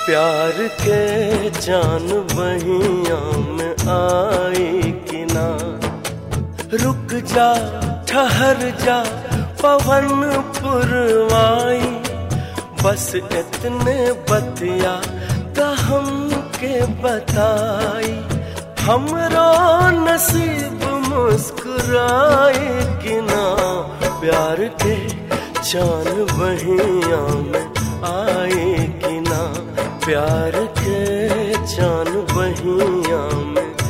प्यार के जान बहिया में आई कि ना। रुक जा ठहर जा पवन पुरवाई, बस इतने बतिया का हम के बताई। हमरो नसीब मुस्कुराए कि ना, प्यार के जान बहिया में आए कि ना, प्यार के जान बहिया में